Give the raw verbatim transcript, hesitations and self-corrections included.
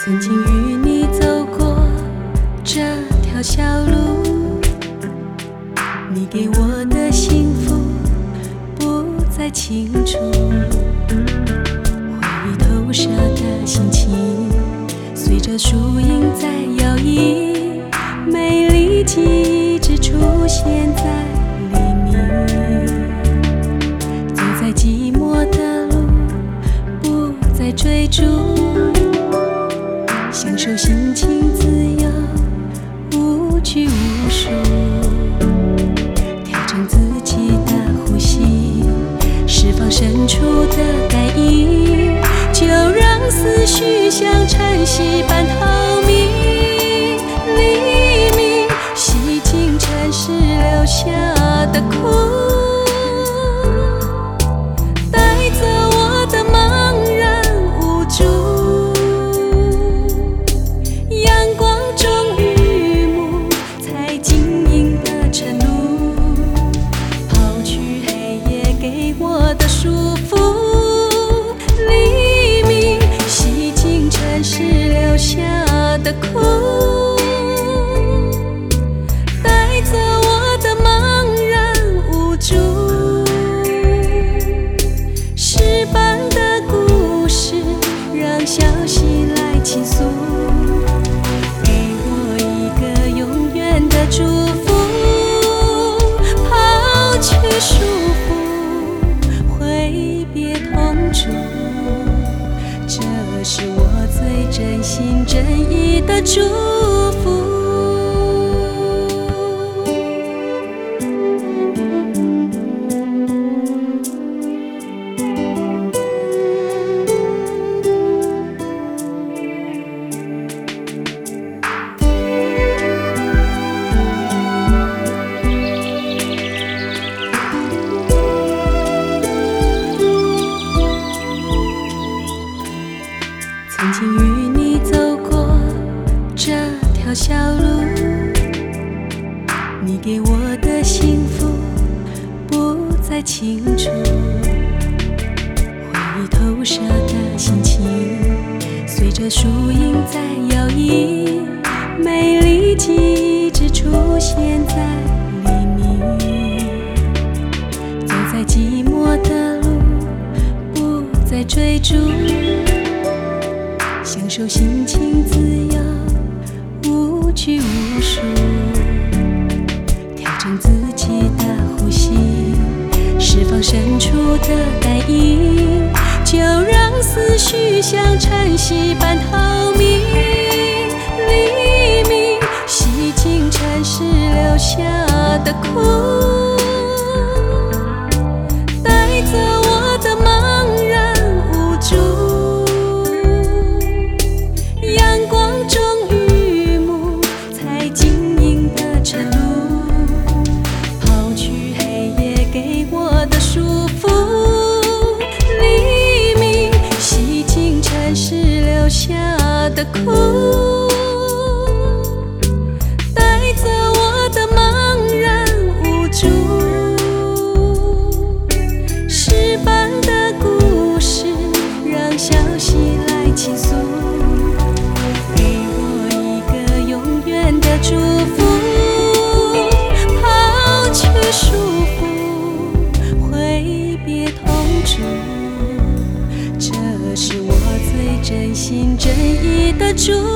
曾经与你走过这条小路，你给我的幸福不再清楚，回头舍的心情随着树影在摇曳，美丽记忆只出现在黎明。走在寂寞的路，不再追逐，享受心情自由，无拘无束，调整自己的呼吸，释放深处的感应，就让思绪像晨曦般透明。黎明洗净尘世留下的苦，带走我的茫然无助。阳光中雨幕才晶莹的晨露，抛去黑夜给我的束缚。黎明洗净尘世留下的苦，带走我的茫然无助。诗般的故事，让消息来倾诉，给我一个永远的祝福。抛去束缚，挥别痛楚，这是我最真心真意的祝福。曾经与你走过这条小路，你给我的幸福不再清楚，回头舍的心情随着树影在摇曳，美丽记忆只出现在黎明。走在寂寞的路，不再追逐，享受心情自由，无拘无束，调整自己的呼吸，释放深处的感应，就让思绪像晨曦般透明。黎明洗净尘世留下的苦，带走我的茫然无助。阳光中雨幕才晶莹的晨露，抛去黑夜给我的束缚。黎明洗净尘世留下的苦，带走我的茫然无助。诗般的故事，让消息来倾诉，的祝福。抛去束缚，挥别痛楚，这是我最真心真意的祝福。